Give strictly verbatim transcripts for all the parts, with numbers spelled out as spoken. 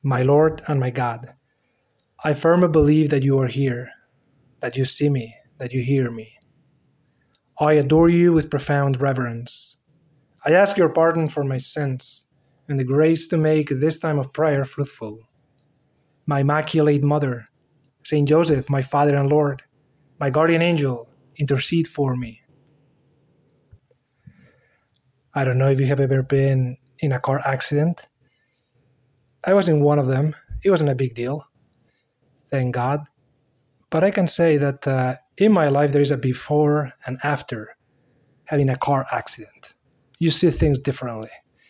My Lord and my God, I firmly believe that you are here, that you see me, that you hear me. I adore you with profound reverence. I ask your pardon for my sins and the grace to make this time of prayer fruitful. My Immaculate Mother, Saint Joseph, my Father and Lord, my guardian angel, intercede for me. I don't know if you have ever been in a car accident. I was in one of them. It wasn't a big deal, thank God. But I can say that uh, in my life there is a before and after having a car accident. You see things differently.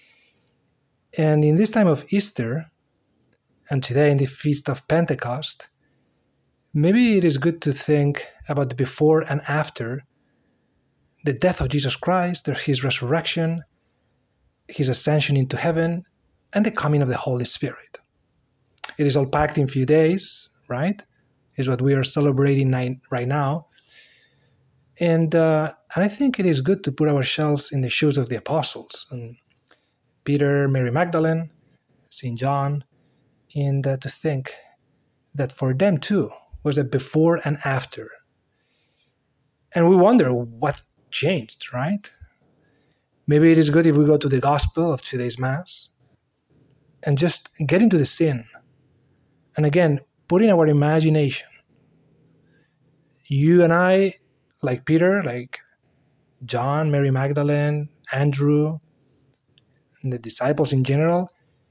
And in this time of Easter, and today in the Feast of Pentecost, maybe it is good to think about the before and after the death of Jesus Christ, his resurrection, his ascension into heaven, and the coming of the Holy Spirit. It is all packed in a few days, right? Is what we are celebrating right now. And, uh, and I think it is good to put ourselves in the shoes of the apostles, and Peter, Mary Magdalene, Saint John, and uh, to think that for them too was a before and after. And we wonder what changed, right? Maybe it is good if we go to the Gospel of today's Mass and just get into the scene. And again, put in our imagination. You and I, like Peter, like John, Mary Magdalene, Andrew, and the disciples in general,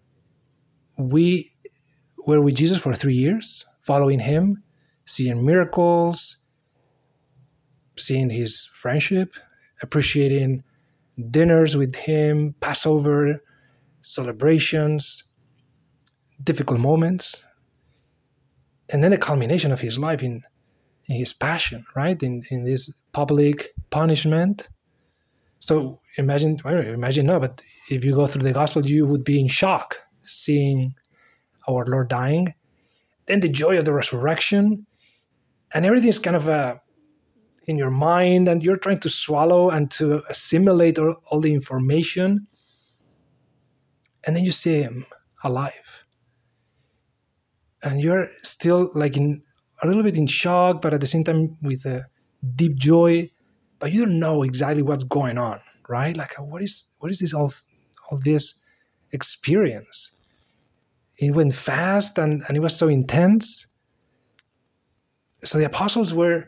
we were with Jesus for three years, following him, seeing miracles, seeing his friendship, appreciating dinners with him, Passover, celebrations, difficult moments, and then the culmination of his life in, in his passion, right? In in this public punishment. So imagine, well, imagine no, but if you go through the gospel, you would be in shock seeing our Lord dying. Then the joy of the resurrection, and everything is kind of uh, in your mind, and you're trying to swallow and to assimilate all, all the information. And then you see him alive. And you're still like in a little bit in shock, but at the same time with a deep joy, but you don't know exactly what's going on, right? Like, what is what is this all, all this experience? It went fast and, and it was so intense. So the apostles were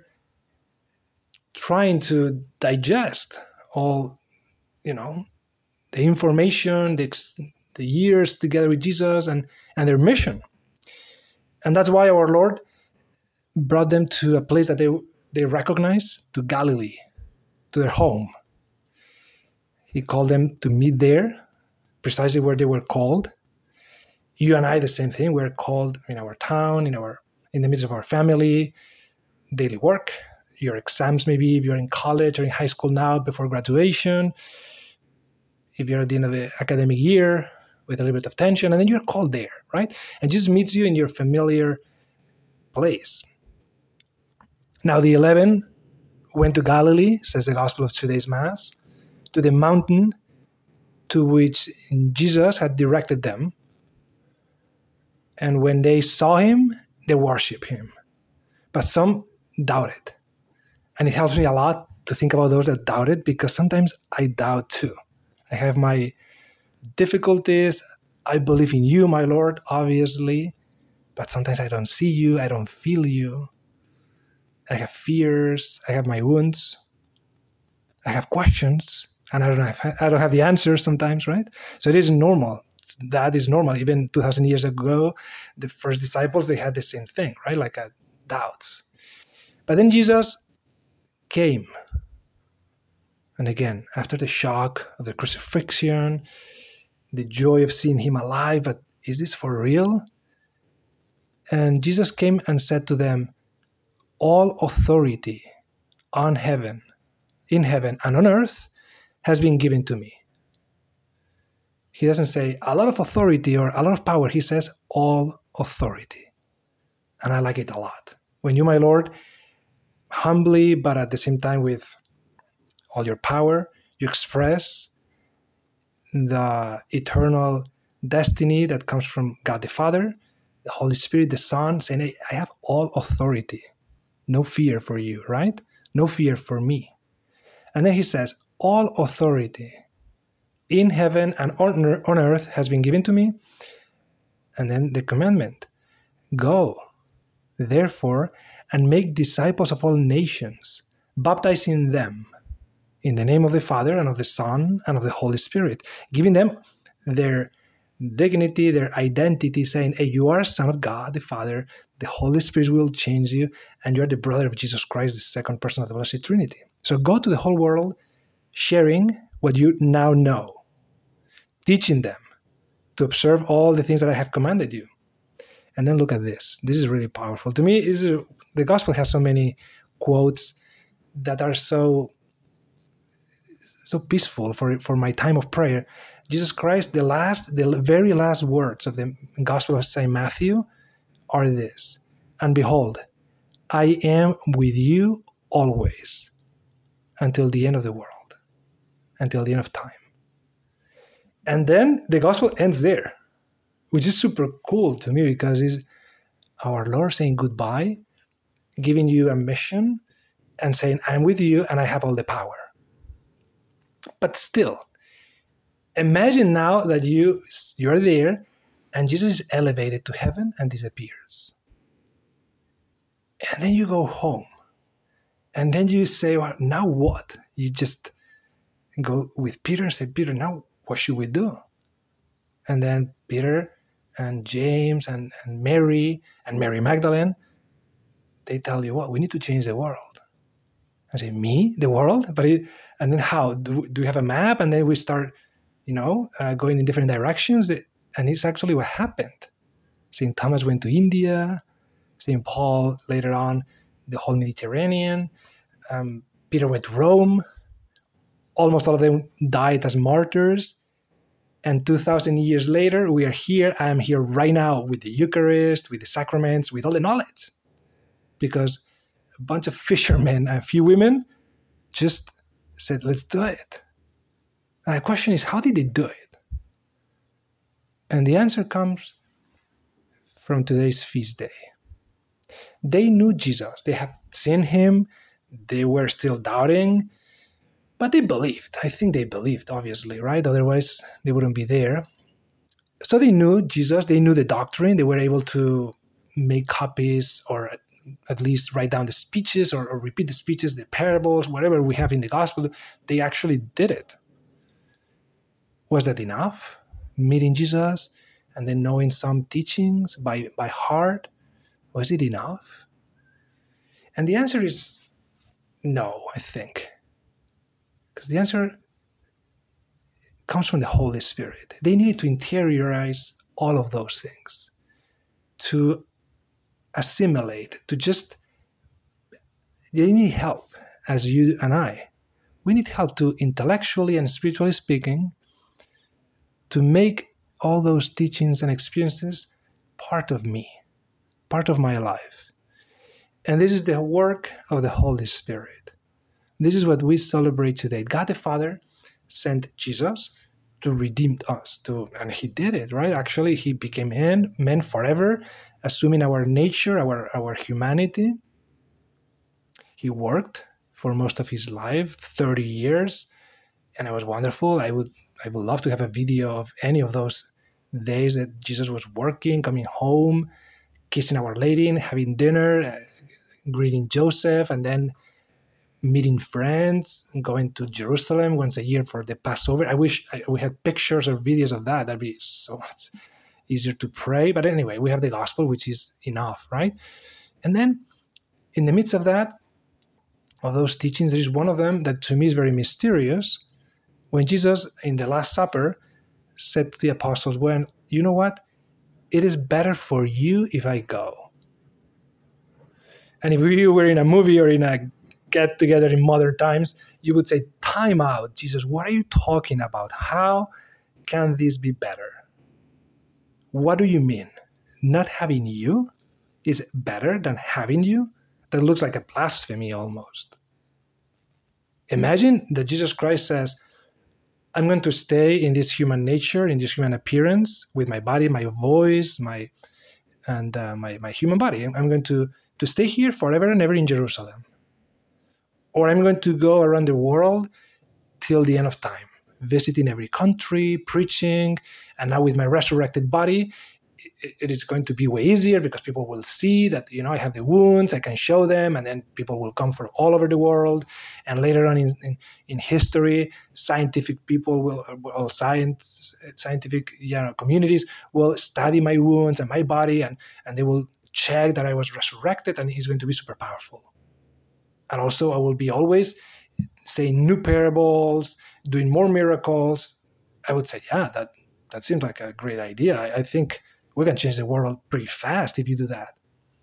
trying to digest all, you know, the information, the, the years together with Jesus and, and their mission. And that's why our Lord brought them to a place that they they recognize, to Galilee, to their home. He called them to meet there, precisely where they were called. You and I, the same thing. We're called in our town, in our in the midst of our family, daily work, your exams maybe, if you're in college or in high school now before graduation, if you're at the end of the academic year with a little bit of tension, and then you're called there, right? And Jesus meets you in your familiar place. Now the eleven went to Galilee, says the Gospel of today's Mass, to the mountain to which Jesus had directed them. And when they saw him, they worshiped him. But some doubted. And it helps me a lot to think about those that doubted, because sometimes I doubt too. I have my difficulties. I believe in you, my Lord, obviously, but sometimes I don't see you. I don't feel you. I have fears. I have my wounds. I have questions, and I don't have I don't have the answers sometimes, right? So it is normal. That is normal. Even two thousand years ago, the first disciples, they had the same thing, right? Like uh, doubts. But then Jesus came. And again, after the shock of the crucifixion, the joy of seeing him alive, but is this for real? And Jesus came and said to them, all authority on heaven, in heaven and on earth has been given to me. He doesn't say a lot of authority or a lot of power. He says all authority. And I like it a lot. When you, my Lord, humbly, but at the same time with all your power, you express the eternal destiny that comes from God the Father, the Holy Spirit, the Son, saying, hey, I have all authority. No fear for you, right? No fear for me. And then he says, all authority in heaven and on earth has been given to me. And then the commandment, go, therefore, and make disciples of all nations, baptizing them in the name of the Father and of the Son and of the Holy Spirit, giving them their dignity, their identity, saying, hey, you are a son of God, the Father, the Holy Spirit will change you, and you're the brother of Jesus Christ, the second person of the Blessed Trinity. So go to the whole world sharing what you now know, teaching them to observe all the things that I have commanded you. And then look at this. This is really powerful. To me, is the gospel has so many quotes that are so so peaceful for, for my time of prayer. Jesus Christ, the last, the very last words of the Gospel of Saint Matthew are this. And behold, I am with you always until the end of the world, until the end of time. And then the gospel ends there, which is super cool to me because it's our Lord saying goodbye, giving you a mission, and saying, I'm with you and I have all the power. But still, imagine now that you, you're there and Jesus is elevated to heaven and disappears. And then you go home. And then you say, well, now what? You just go with Peter and say, Peter, now what should we do? And then Peter and James and, and Mary and Mary Magdalene, they tell you, what? We need to change the world. I say, me? The world? But it, and then how? Do, do we have a map? And then we start, you know, uh, going in different directions. And it's actually what happened. Saint Thomas went to India. Saint Paul later on, the whole Mediterranean. Um, Peter went to Rome. Almost all of them died as martyrs. And two thousand years later, we are here. I am here right now with the Eucharist, with the sacraments, with all the knowledge. Because a bunch of fishermen and a few women just said, let's do it. And the question is, how did they do it? And the answer comes from today's feast day. They knew Jesus. They had seen him. They were still doubting. But they believed. I think they believed, obviously, right? Otherwise, they wouldn't be there. So they knew Jesus. They knew the doctrine. They were able to make copies or at least write down the speeches or, or repeat the speeches, the parables, whatever we have in the gospel. They actually did it. Was that enough? Meeting Jesus and then knowing some teachings by, by heart? Was it enough? And the answer is no, I think. Because the answer comes from the Holy Spirit. They needed to interiorize all of those things, to assimilate, to just, they need help, as you and I. We need help to, intellectually and spiritually speaking, to make all those teachings and experiences part of me, part of my life. And this is the work of the Holy Spirit. This is what we celebrate today. God the Father sent Jesus to redeem us, to, and he did it, right? Actually, he became man, man forever, assuming our nature, our, our humanity. He worked for most of his life, thirty years, and it was wonderful. I would I would love to have a video of any of those days that Jesus was working, coming home, kissing Our Lady, having dinner, uh, greeting Joseph, and then meeting friends, going to Jerusalem once a year for the Passover. I wish I, we had pictures or videos of that. That'd be so much easier to pray. But anyway, we have the gospel, which is enough, right? And then in the midst of that, of those teachings, there is one of them that to me is very mysterious. When Jesus, in the Last Supper, said to the apostles, well, you know what? It is better for you if I go. And if we were in a movie or in a get together in modern times, you would say, time out, Jesus, what are you talking about? How can this be better? What do you mean? Not having you is better than having you? That looks like a blasphemy almost. Imagine that Jesus Christ says, I'm going to stay in this human nature, in this human appearance, with my body, my voice, my and uh, my my human body. I'm going to to stay here forever and ever in Jerusalem, or I'm going to go around the world till the end of time, visiting every country, preaching, and now with my resurrected body, it is going to be way easier because people will see that, you know, I have the wounds, I can show them, and then people will come from all over the world. And later on in, in, in history, scientific people will, well, science, scientific you know, communities will study my wounds and my body, and, and they will check that I was resurrected, and it's going to be super powerful. And also I will be always saying new parables, doing more miracles. I would say, yeah, that, that seems like a great idea. I, I think we can change the world pretty fast if you do that.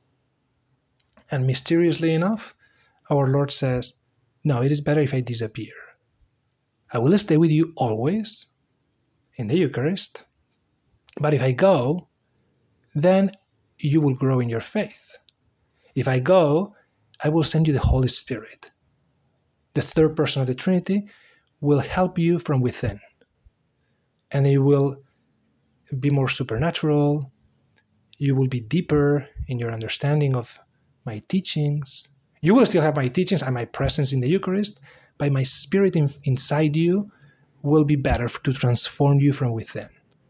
And mysteriously enough, our Lord says, no, it is better if I disappear. I will stay with you always in the Eucharist, but if I go, then you will grow in your faith. If I go, I will send you the Holy Spirit. The third person of the Trinity will help you from within, and it will be more supernatural. You will be deeper in your understanding of my teachings. You will still have my teachings and my presence in the Eucharist, but my spirit in, inside you will be better to transform you from within.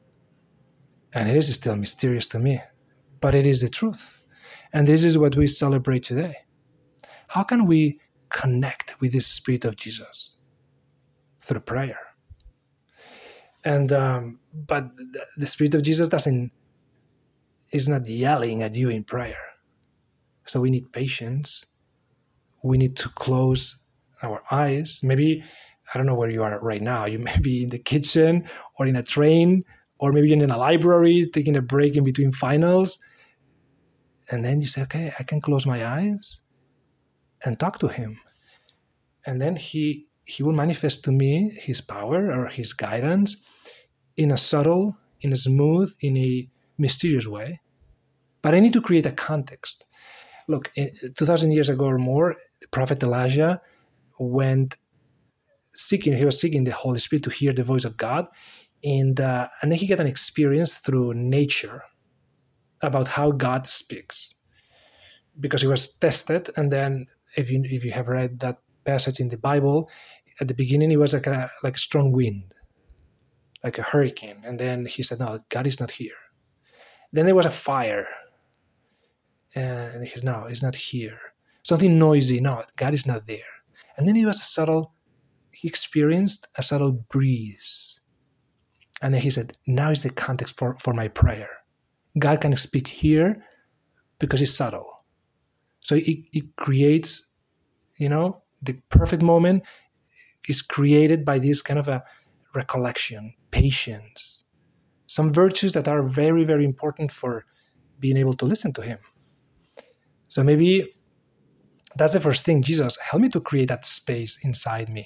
And it is still mysterious to me, but it is the truth. And this is what we celebrate today. How can we connect with the Spirit of Jesus? Through prayer. And um, but the Spirit of Jesus doesn't is not yelling at you in prayer. So we need patience. We need to close our eyes. Maybe, I don't know where you are right now. You may be in the kitchen or in a train, or maybe in a library, taking a break in between finals. And then you say, okay, I can close my eyes and talk to him. And then he he will manifest to me his power or his guidance in a subtle, in a smooth, in a mysterious way. But I need to create a context. Look, two thousand years ago or more, the prophet Elijah went seeking, he was seeking the Holy Spirit to hear the voice of God. And, uh, and then he got an experience through nature about how God speaks. Because he was tested, and then if you if you have read that passage in the Bible, at the beginning it was like a, like a strong wind, like a hurricane. And then he said, no, God is not here. Then there was a fire. And he said, no, it's not here. Something noisy, no, God is not there. And then it was a subtle, he experienced a subtle breeze. And then he said, now is the context for, for my prayer. God can speak here because it's subtle. So it, it creates, you know, the perfect moment is created by this kind of a recollection, patience, some virtues that are very, very important for being able to listen to him. So maybe that's the first thing. Jesus, help me to create that space inside me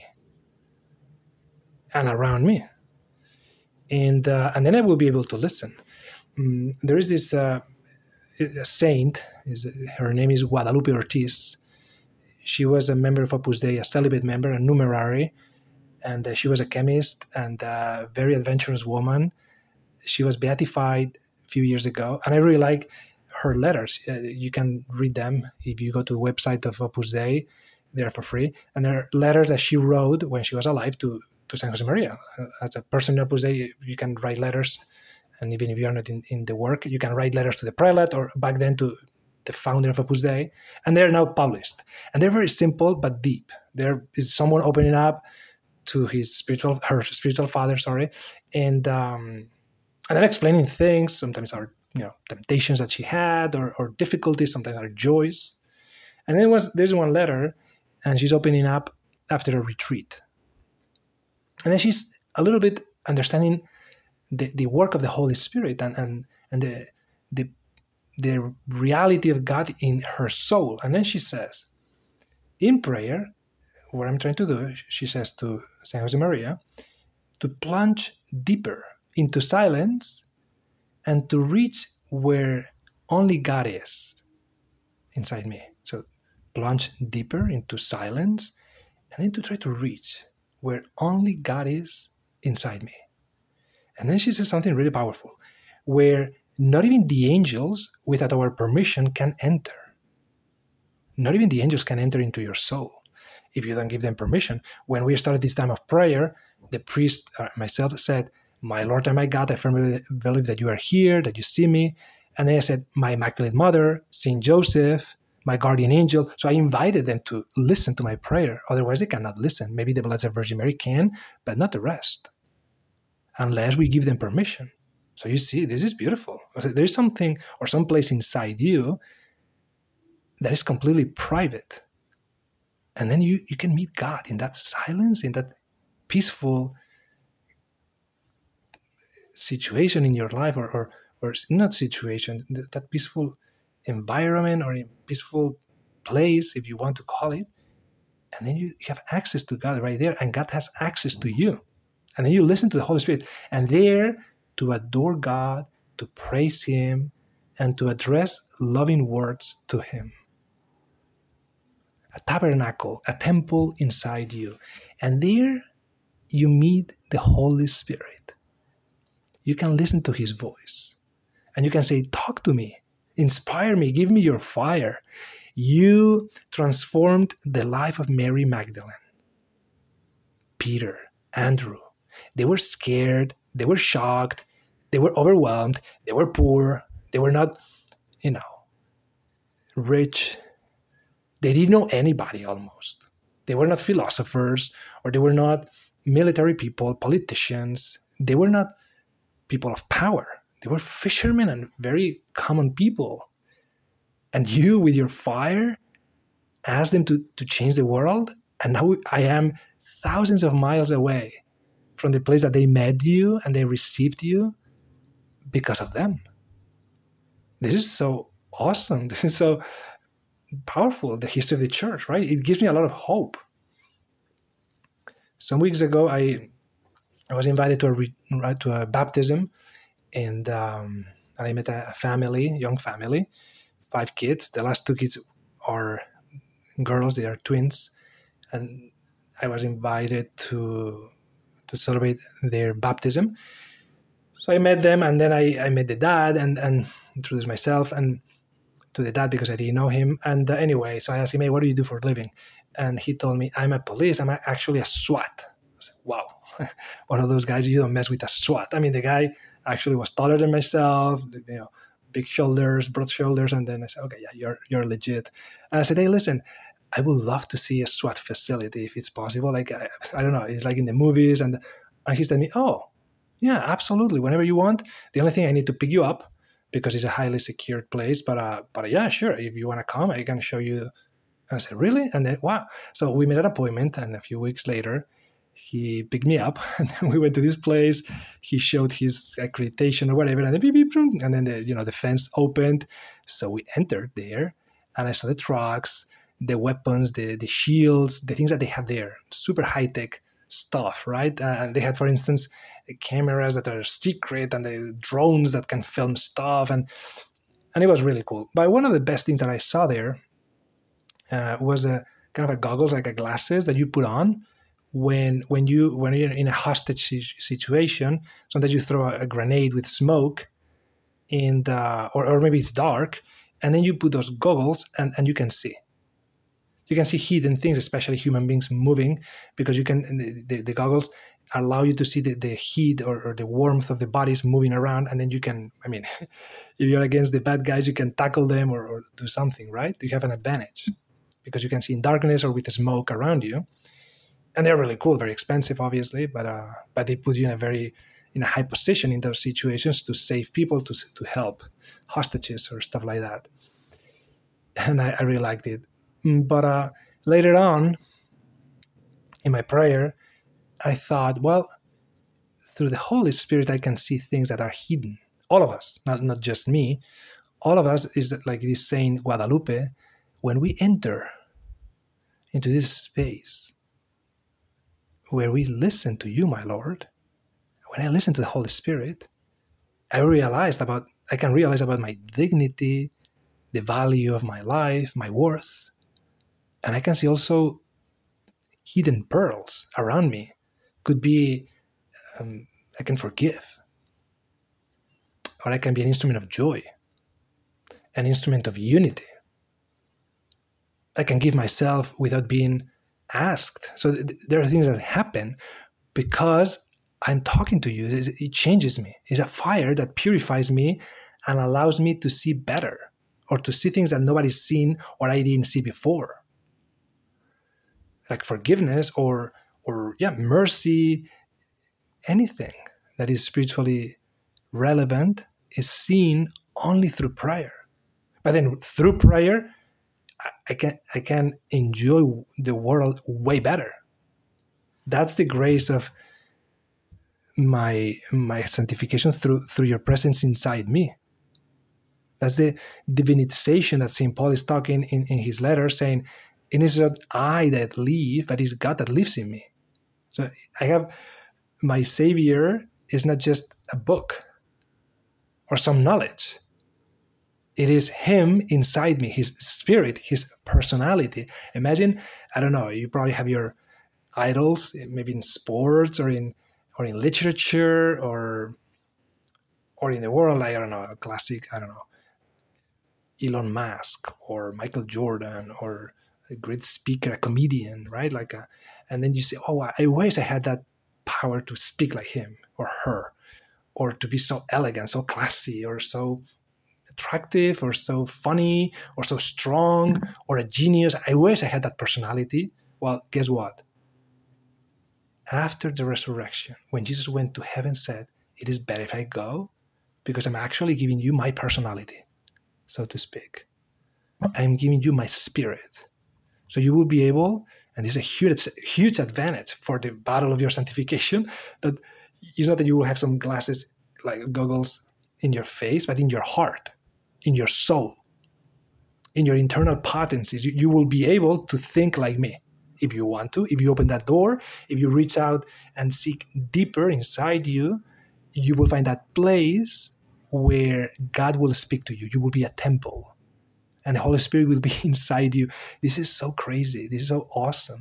and around me. And uh, and then I will be able to listen. Um, there is this uh, saint, is her name is Guadalupe Ortiz. She was a member of Opus Dei, a celibate member, a numerary, and uh, she was a chemist and a very adventurous woman. She was beatified a few years ago, and I really like her letters. Uh, you can read them if you go to the website of Opus Dei. They're for free. And they're letters that she wrote when she was alive to, to Saint Josemaria. Uh, as a person in Opus Dei, you can write letters. And even if you're not in, in the work, you can write letters to the prelate or back then to the founder of Opus Dei. And they're now published. And they're very simple but deep. There is someone opening up to his spiritual, her spiritual father, sorry, and um, and then explaining things. Sometimes are, you know, temptations that she had, or, or difficulties. Sometimes are joys. And then was there's one letter, and she's opening up after a retreat, and then she's a little bit understanding the, the work of the Holy Spirit and and and the the the reality of God in her soul. And then she says, in prayer, what I'm trying to do, she says to Saint Josemaria, to plunge deeper into silence and to reach where only God is inside me. So plunge deeper into silence and then to try to reach where only God is inside me. And then she says something really powerful, where not even the angels, without our permission, can enter. Not even the angels can enter into your soul if you don't give them permission. When we started this time of prayer, the priest, uh, myself, said, "My Lord and my God, I firmly believe that you are here, that you see me." And then I said, "My Immaculate Mother, Saint Joseph, my guardian angel." So I invited them to listen to my prayer. Otherwise, they cannot listen. Maybe the Blessed Virgin Mary can, but not the rest, unless we give them permission. So you see, this is beautiful. There's something or some place inside you that is completely private. And then you, you can meet God in that silence, in that peaceful situation in your life, or, or, or not situation, that peaceful environment or peaceful place, if you want to call it. And then you have access to God right there, and God has access to you. And then you listen to the Holy Spirit, and there to adore God, to praise Him, and to address loving words to Him. A tabernacle, a temple inside you. And there you meet the Holy Spirit. You can listen to His voice. And you can say, "Talk to me, inspire me, give me your fire." You transformed the life of Mary Magdalene, Peter, Andrew. They were scared, they were shocked, they were overwhelmed, they were poor, they were not, you know, rich. They didn't know anybody almost. They were not philosophers, or they were not military people, politicians. They were not people of power. They were fishermen and very common people. And you, with your fire, asked them to, to change the world. And now I am thousands of miles away from the place that they met you and they received you because of them. This is so awesome. This is so powerful, the history of the church, right? It gives me a lot of hope. Some weeks ago, I I was invited to a to a baptism, and um, and I met a family, young family, five kids. The last two kids are girls; they are twins, and I was invited to to celebrate their baptism. So I met them, and then I, I met the dad and and introduced myself and to the dad because I didn't know him. And uh, anyway, so I asked him, "Hey, what do you do for a living?" And he told me, "I'm a police. I'm actually a SWAT." I said, "Wow, one of those guys, you don't mess with a SWAT." I mean, the guy actually was taller than myself, you know, big shoulders, broad shoulders. And then I said, "Okay, yeah, you're you're legit." And I said, "Hey, listen, I would love to see a SWAT facility if it's possible. Like, I, I don't know, it's like in the movies." And, and he said to me, "Oh, yeah, absolutely. Whenever you want. The only thing I need to pick you up because it's a highly secured place. But uh, but yeah, sure. If you want to come, I can show you." And I said, "Really?" And then, wow. So we made an appointment, and a few weeks later, he picked me up, and then we went to this place. He showed his accreditation or whatever, and then beep, beep, beep, and then the you know the fence opened. So we entered there, and I saw the trucks, the weapons, the the shields, the things that they have there. Super high tech stuff, right? And uh, they had, for instance, cameras that are secret, and the drones that can film stuff, and and it was really cool. But one of the best things that I saw there uh, was a kind of a goggles, like a glasses that you put on when when you when you're in a hostage situation. Sometimes you throw a grenade with smoke, and uh, or or maybe it's dark, and then you put those goggles, and, and you can see. You can see hidden things, especially human beings moving, because you can the, the goggles allow you to see the, the heat or, or the warmth of the bodies moving around, and then you can, I mean, if you're against the bad guys, you can tackle them or, or do something, right? You have an advantage because you can see in darkness or with the smoke around you. And they're really cool, very expensive, obviously, but uh, but they put you in a very in a high position in those situations to save people, to to help hostages or stuff like that. And I, I really liked it. But uh, later on, in my prayer, I thought, well, through the Holy Spirit, I can see things that are hidden. All of us, not, not just me. All of us is like this Saint Guadalupe. When we enter into this space where we listen to you, my Lord, when I listen to the Holy Spirit, I realized about, I can realize about my dignity, the value of my life, my worth. And I can see also hidden pearls around me. Could be um, I can forgive, or I can be an instrument of joy, an instrument of unity. I can give myself without being asked. So th- there are things that happen because I'm talking to you. It changes me. It's a fire that purifies me and allows me to see better, or to see things that nobody's seen or I didn't see before. Like forgiveness or or yeah, mercy, anything that is spiritually relevant is seen only through prayer. But then through prayer, I can I can enjoy the world way better. That's the grace of my my sanctification through through your presence inside me. That's the divinization that Saint Paul is talking in, in his letter, saying, it is not I that live, but it's God that lives in me. So I have my Savior is not just a book or some knowledge. It is him inside me, his spirit, his personality. Imagine, I don't know, you probably have your idols, maybe in sports or in or in literature or or in the world, like, I don't know, a classic, I don't know, Elon Musk or Michael Jordan or a great speaker, a comedian, right? Like, a, and then you say, oh, I wish I had that power to speak like him or her, or to be so elegant, so classy, or so attractive, or so funny, or so strong, or a genius. I wish I had that personality. Well, guess what? After the resurrection, when Jesus went to heaven, said, it is better if I go, because I'm actually giving you my personality, so to speak. I'm giving you my spirit. So you will be able, and this is a huge, huge advantage for the battle of your sanctification, that it's not that you will have some glasses, like goggles in your face, but in your heart, in your soul, in your internal potencies. You, you will be able to think like me if you want to. If you open that door, if you reach out and seek deeper inside you, you will find that place where God will speak to you. You will be a temple, and the Holy Spirit will be inside you. This is so crazy. This is so awesome.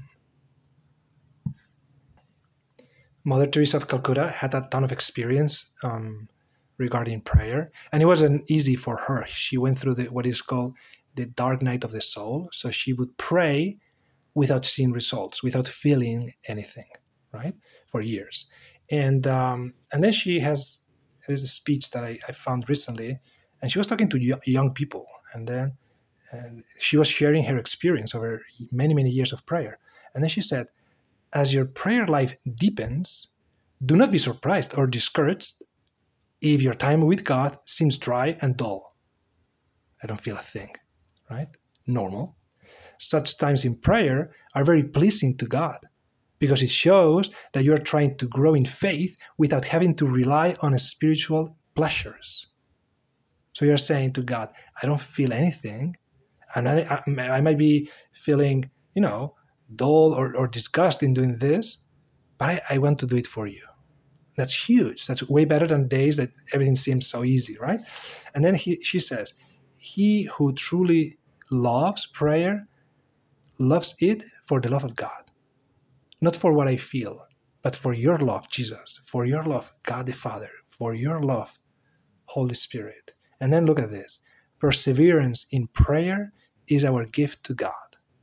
Mother Teresa of Calcutta had a ton of experience um, regarding prayer, and it wasn't easy for her. She went through the, what is called the dark night of the soul. So she would pray without seeing results, without feeling anything, right, for years. And um, and then she has, there's a speech that I, I found recently, and she was talking to young people, and then and she was sharing her experience over many, many years of prayer. And then she said, as your prayer life deepens, do not be surprised or discouraged if your time with God seems dry and dull. I don't feel a thing, right? Normal. Such times in prayer are very pleasing to God, because it shows that you are trying to grow in faith without having to rely on spiritual pleasures. So you're saying to God, I don't feel anything, and I, I, I might be feeling, you know, dull or, or disgust in doing this, but I, I want to do it for you. That's huge. That's way better than days that everything seems so easy, right? And then he, she says, he who truly loves prayer loves it for the love of God, not for what I feel, but for your love, Jesus, for your love, God the Father, for your love, Holy Spirit. And then look at this. Perseverance in prayer is our gift to God.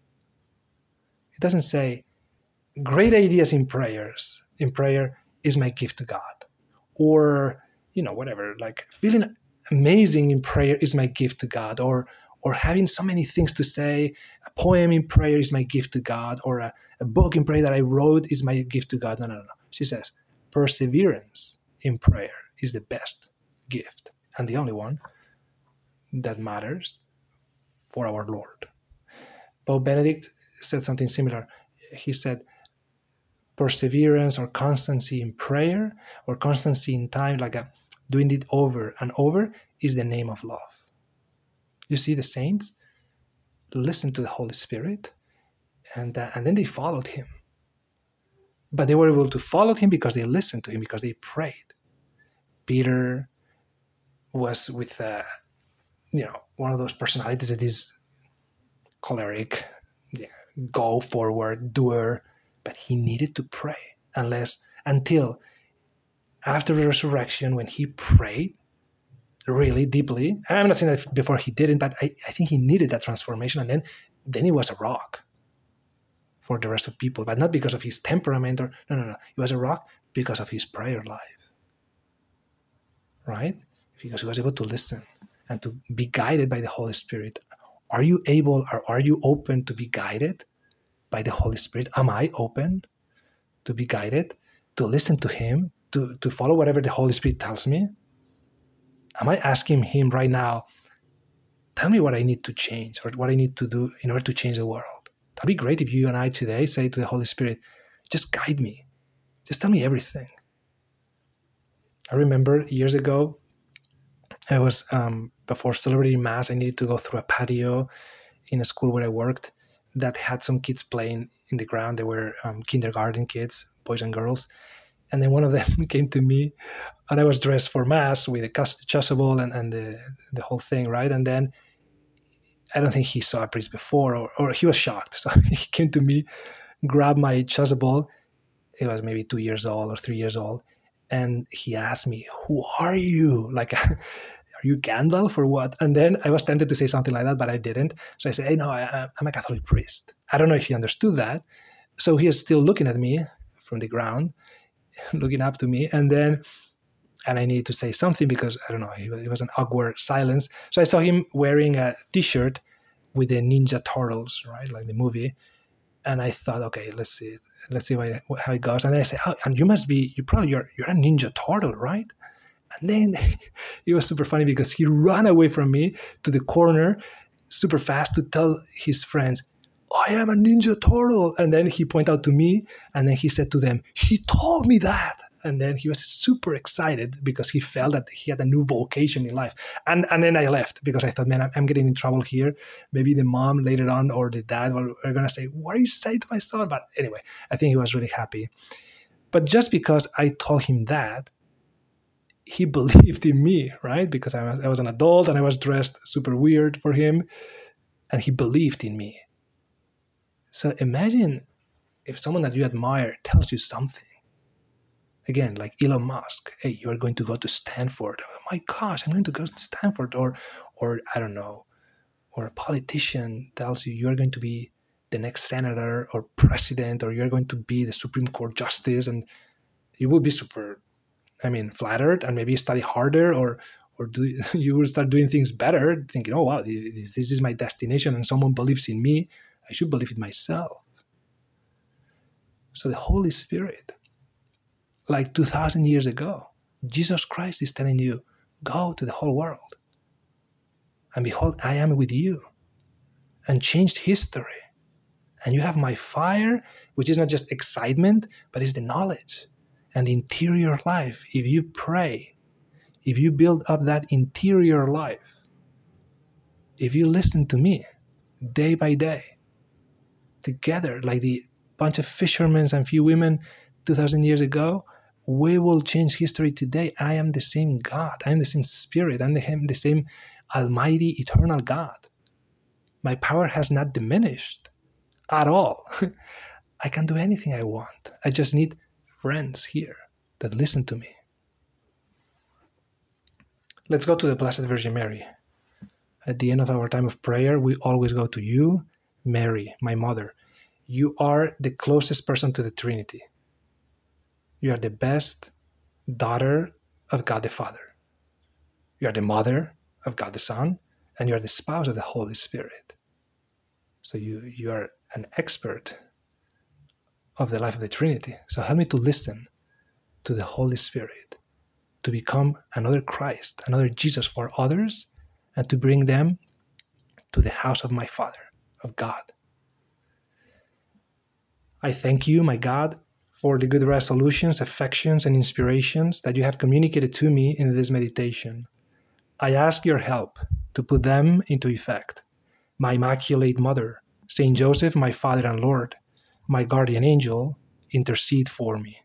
It doesn't say great ideas in prayers, in prayer is my gift to God. Or, you know, whatever, like feeling amazing in prayer is my gift to God. Or or having so many things to say, a poem in prayer is my gift to God. Or a, a book in prayer that I wrote is my gift to God. No, no, no. She says, perseverance in prayer is the best gift and the only one that matters for our Lord. Pope Benedict said something similar. He said, perseverance or constancy in prayer or constancy in time, like a, doing it over and over, is the name of love. You see, the saints listened to the Holy Spirit, and uh, and then they followed him. But they were able to follow him because they listened to him, because they prayed. Peter was with, uh, you know, one of those personalities that is choleric, yeah, go forward, doer, but he needed to pray unless until after the resurrection, when he prayed really deeply, I'm not saying that before he didn't, but I, I think he needed that transformation. And then, then he was a rock for the rest of people, but not because of his temperament or no, no, no. He was a rock because of his prayer life, right? Because he was able to listen and to be guided by the Holy Spirit. Are you able, or are you open to be guided by the Holy Spirit? Am I open to be guided, to listen to him, to, to follow whatever the Holy Spirit tells me? Am I asking him right now, tell me what I need to change or what I need to do in order to change the world? That'd be great if you and I today say to the Holy Spirit, just guide me. Just tell me everything. I remember years ago, I was, um, before celebrating Mass, I needed to go through a patio in a school where I worked that had some kids playing in the ground. They were um, kindergarten kids, boys and girls. And then one of them came to me, and I was dressed for Mass with a chasuble and, and the, the whole thing, right? And then I don't think he saw a priest before, or, or he was shocked. So he came to me, grabbed my chasuble. He was maybe two years old or three years old. And he asked me, who are you? Like, are you Gandalf or what? And then I was tempted to say something like that, but I didn't. So I said, hey, no, I, I'm a Catholic priest. I don't know if he understood that. So he is still looking at me from the ground, looking up to me. And then, and I needed to say something because, I don't know, it was an awkward silence. So I saw him wearing a t-shirt with the Ninja Turtles, right? Like the movie. And I thought, okay, let's see, let's see how it goes. And then I said, oh, and you must be, you probably, you're, you're a Ninja Turtle, right? And then it was super funny because he ran away from me to the corner super fast to tell his friends, I am a Ninja Turtle. And then he pointed out to me, and then he said to them, he told me that. And then he was super excited because he felt that he had a new vocation in life. And and then I left because I thought, man, I'm, I'm getting in trouble here. Maybe the mom later on or the dad are going to say, what are you saying to my son? But anyway, I think he was really happy. But just because I told him that, he believed in me, right? Because I was, I was an adult and I was dressed super weird for him. And he believed in me. So imagine if someone that you admire tells you something. Again, like Elon Musk, hey, you are going to go to Stanford. Oh my gosh, I'm going to go to Stanford. Or, or I don't know, or a politician tells you you're going to be the next senator or president, or you're going to be the Supreme Court justice, and you will be super, I mean, flattered, and maybe study harder, or or do you will start doing things better, thinking, oh wow, this, this is my destination, and someone believes in me. I should believe in myself. So the Holy Spirit, like two thousand years ago, Jesus Christ is telling you, go to the whole world. And behold, I am with you. And changed history. And you have my fire, which is not just excitement, but is the knowledge and the interior life. If you pray, if you build up that interior life, if you listen to me day by day, together, like the bunch of fishermen and few women two thousand years ago, we will change history today. I am the same God. I am the same Spirit. I'm the, the same Almighty, eternal God. My power has not diminished at all. I can do anything I want. I just need friends here that listen to me. Let's go to the Blessed Virgin Mary. At the end of our time of prayer, we always go to you, Mary, my mother. You are the closest person to the Trinity. You are the best daughter of God the Father. You are the mother of God the Son, and you are the spouse of the Holy Spirit. So you, you are an expert of the life of the Trinity. So help me to listen to the Holy Spirit, to become another Christ, another Jesus for others, and to bring them to the house of my Father, of God. I thank you, my God, for the good resolutions, affections, and inspirations that you have communicated to me in this meditation. I ask your help to put them into effect. My Immaculate Mother, Saint Joseph, my Father and Lord, my guardian angel, intercede for me.